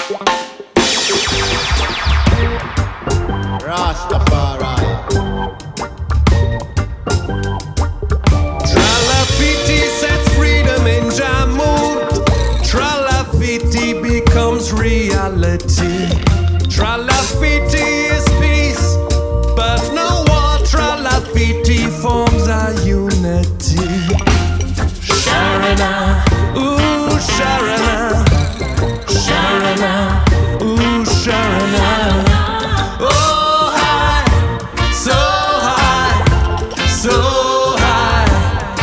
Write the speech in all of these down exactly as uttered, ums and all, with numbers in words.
Rastafari. Tralafiti sets freedom in Jammu. Tralafiti becomes reality. Tralafiti is peace, but no war. Tralafiti forms a unity. Sharana, ooh Sharana, Sharana, ooh Sharana. Oh high, so high, so high.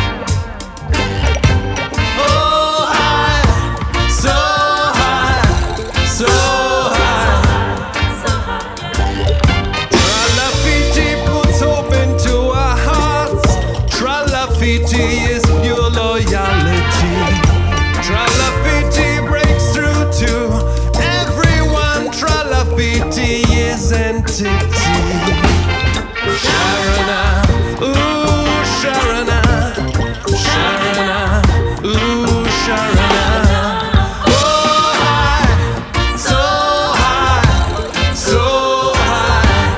Oh high, so high, so high. Tralafiti puts hope into our hearts. Tralafiti is pure loyalty. Tralafiti breaks through to everyone. Tralafiti is entity. Sharana, ooh Sharana, Sharana, ooh Sharana. Oh high, so high, so high.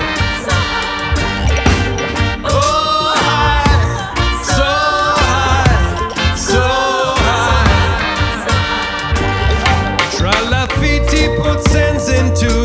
Oh high, so high, so high. Tralafiti puts sense into